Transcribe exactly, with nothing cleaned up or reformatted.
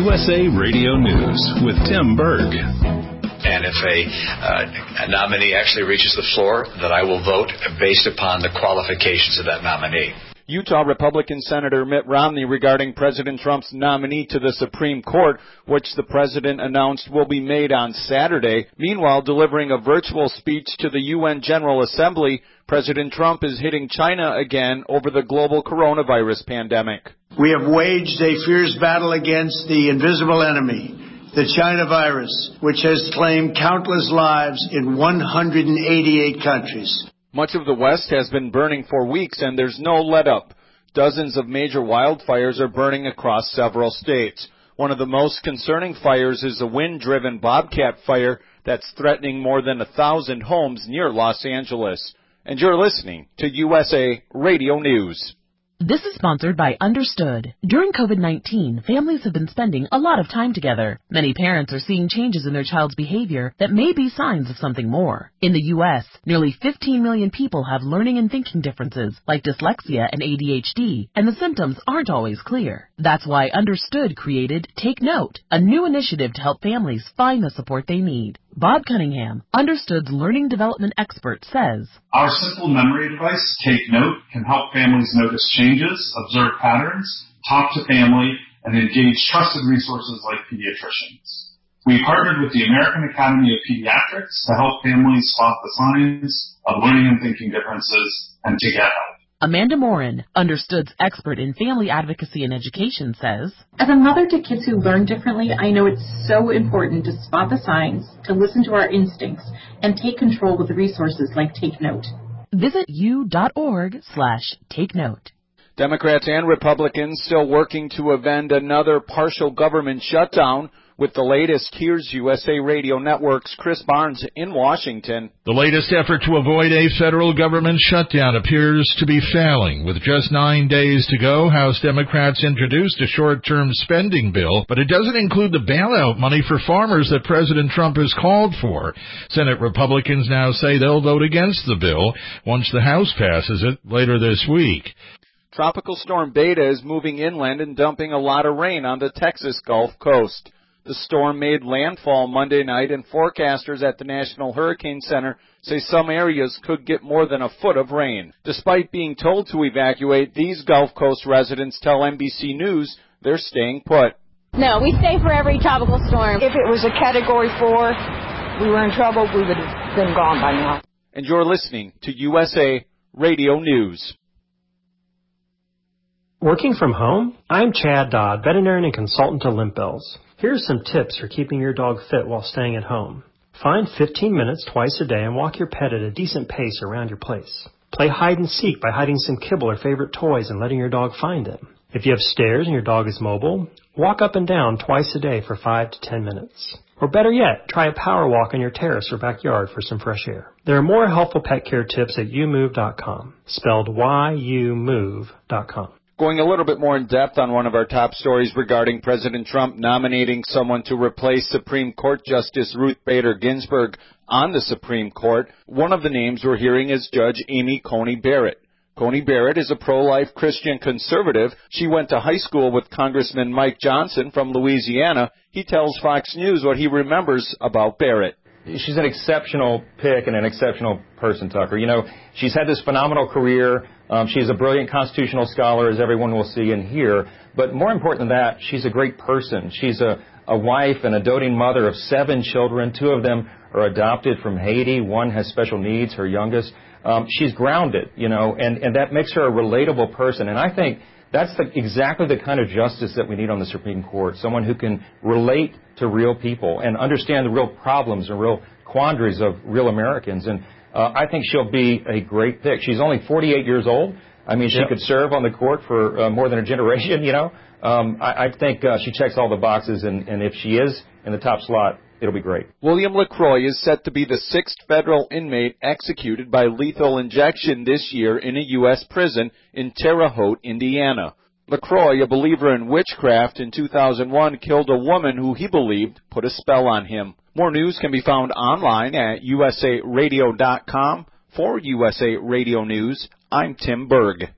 U S A Radio News with Tim Berg. And if a, uh, a nominee actually reaches the floor, that I will vote based upon the qualifications of that nominee. Utah Republican Senator Mitt Romney regarding President Trump's nominee to the Supreme Court, which the president announced will be made on Saturday. Meanwhile, delivering a virtual speech to the U N General Assembly, President Trump is hitting China again over the global coronavirus pandemic. We have waged a fierce battle against the invisible enemy, the China virus, which has claimed countless lives in one hundred eighty-eight countries. Much of the West has been burning for weeks, and there's no let-up. Dozens of major wildfires are burning across several states. One of the most concerning fires is a wind-driven bobcat fire that's threatening more than a thousand homes near Los Angeles. And you're listening to U S A Radio News. This is sponsored by Understood. During COVID nineteen, families have been spending a lot of time together. Many parents are seeing changes in their child's behavior that may be signs of something more. In the U S, nearly fifteen million people have learning and thinking differences like dyslexia and A D H D, and the symptoms aren't always clear. That's why Understood created Take Note, a new initiative to help families find the support they need. Bob Cunningham, Understood's learning development expert, says, Our simple memory device, Take Note, can help families notice changes, observe patterns, talk to family, and engage trusted resources like pediatricians. We partnered with the American Academy of Pediatrics to help families spot the signs of learning and thinking differences and to get help. Amanda Morin, Understood's expert in family advocacy and education, says, As a mother to kids who learn differently, I know it's so important to spot the signs, to listen to our instincts, and take control with resources like Take Note. Visit u.org slash take note. Democrats and Republicans still working to avenge another partial government shutdown. With the latest, here's U S A Radio Network's Chris Barnes in Washington. The latest effort to avoid a federal government shutdown appears to be failing. With just nine days to go, House Democrats introduced a short-term spending bill, but it doesn't include the bailout money for farmers that President Trump has called for. Senate Republicans now say they'll vote against the bill once the House passes it later this week. Tropical storm Beta is moving inland and dumping a lot of rain on the Texas Gulf Coast. The storm made landfall Monday night, and forecasters at the National Hurricane Center say some areas could get more than a foot of rain. Despite being told to evacuate, these Gulf Coast residents tell N B C News they're staying put. No, we stay for every tropical storm. If it was a Category four, we were in trouble, we would have been gone by now. And you're listening to U S A Radio News. Working from home? I'm Chad Dodd, veterinarian and consultant to Limp Bells. Here are some tips for keeping your dog fit while staying at home. Find fifteen minutes twice a day and walk your pet at a decent pace around your place. Play hide and seek by hiding some kibble or favorite toys and letting your dog find them. If you have stairs and your dog is mobile, walk up and down twice a day for five to ten minutes. Or better yet, try a power walk on your terrace or backyard for some fresh air. There are more helpful pet care tips at you move dot com, spelled Y U move dot com. Going a little bit more in depth on one of our top stories regarding President Trump nominating someone to replace Supreme Court Justice Ruth Bader Ginsburg on the Supreme Court, one of the names we're hearing is Judge Amy Coney Barrett. Coney Barrett is a pro-life Christian conservative. She went to high school with Congressman Mike Johnson from Louisiana. He tells Fox News what he remembers about Barrett. She's an exceptional pick and an exceptional person, Tucker. You know, she's had this phenomenal career. Um, she's a brilliant constitutional scholar, as everyone will see and hear. But more important than that, she's a great person. She's a, a wife and a doting mother of seven children. Two of them are adopted from Haiti. One has special needs, her youngest. Um, she's grounded, you know, and, and that makes her a relatable person. And I think that's the, exactly the kind of justice that we need on the Supreme Court, someone who can relate to real people and understand the real problems and real quandaries of real Americans. And uh, I think she'll be a great pick. She's only forty-eight years old. I mean, she yep. could serve on the court for uh, more than a generation, you know. Um, I, I think uh, she checks all the boxes, and, and if she is in the top slot, it'll be great. William LaCroix is set to be the sixth federal inmate executed by lethal injection this year in a U S prison in Terre Haute, Indiana. LaCroix, a believer in witchcraft, in two thousand one killed a woman who he believed put a spell on him. More news can be found online at U S A radio dot com. For U S A Radio News, I'm Tim Berg.